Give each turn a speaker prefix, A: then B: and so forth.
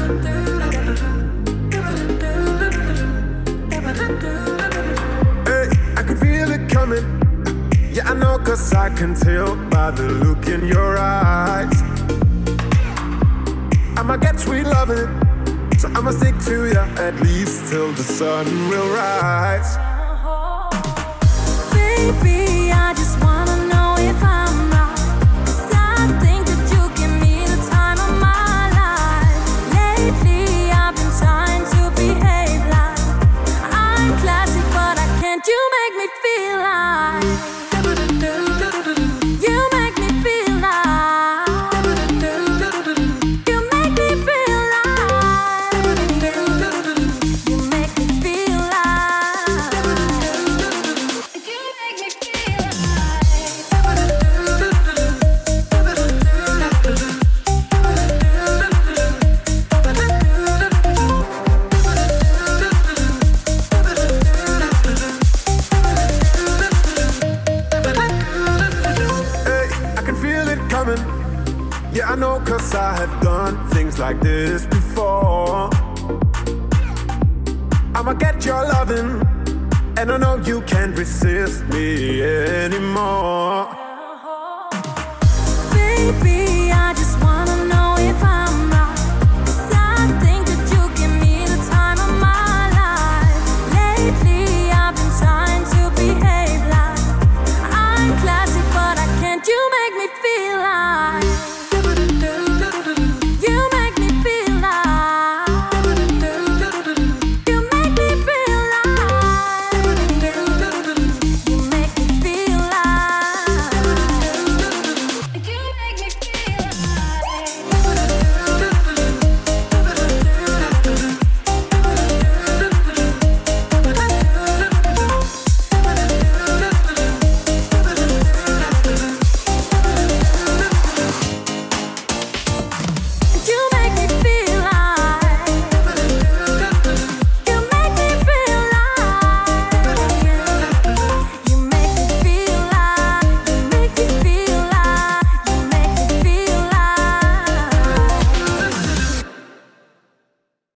A: Hey, I can feel it coming. Yeah, I know, 'cause I can tell by the look in your eyes. I'ma get sweet loving, so I'ma stick to you at least till the sun will rise.
B: Baby, I just wanna know if I'm right, 'cause I think that you give me the time of my life. Lately I've been trying to behave like I'm classy, but I can't. You make me feel like you make me feel like you make me feel like you make me feel like you make me feel
A: Hey, I can feel it coming. Yeah, I know, 'cause I have done things like this before. I'ma get your loving, and I know you can't resist me anymore.
B: baby.